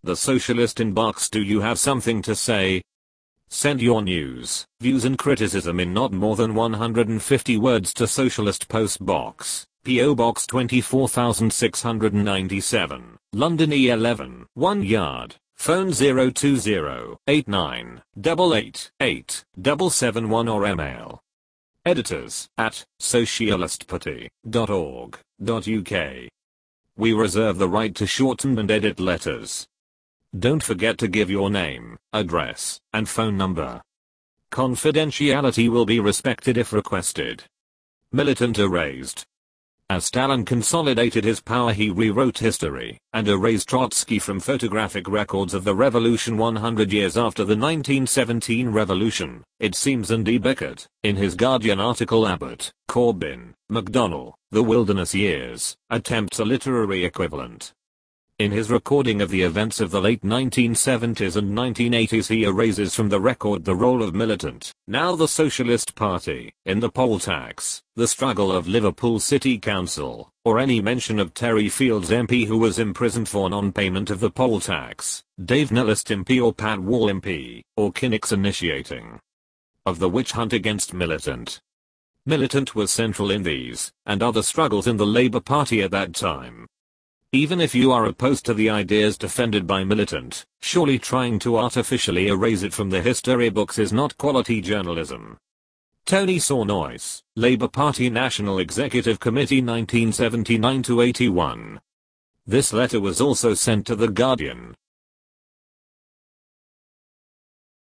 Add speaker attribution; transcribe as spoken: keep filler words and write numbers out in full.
Speaker 1: The Socialist Inbox. Do you have something to say? Send your news, views and criticism in not more than one hundred fifty words to Socialist Post Box, P O Box twenty-four thousand six hundred ninety-seven, London E eleven, one yard, phone zero two zero, eight nine, eight eight, eight, seven seven one or email editors at socialist party dot org dot U K. We reserve the right to shorten and edit letters. Don't forget to give your name, address, and phone number. Confidentiality will be respected if requested. Militant erased. As Stalin consolidated his power, he rewrote history and erased Trotsky from photographic records of the revolution one hundred years after the nineteen seventeen revolution, it seems. And E. Beckett, in his Guardian article Abbott, Corbyn, McDonnell, The Wilderness Years, attempts a literary equivalent. In his recording of the events of the late nineteen seventies and nineteen eighties, he erases from the record the role of militant, now the Socialist Party, in the poll tax, the struggle of Liverpool City Council, or any mention of Terry Fields M P who was imprisoned for non-payment of the poll tax, Dave Nellist M P or Pat Wall M P, or Kinnock's initiating of the witch hunt against militant. Militant was central in these and other struggles in the Labour Party at that time. Even if you are opposed to the ideas defended by militant, surely trying to artificially erase it from the history books is not quality journalism. Tony Sornois, Labour Party National Executive Committee nineteen seventy-nine to eighty-one. This letter was also sent to The Guardian,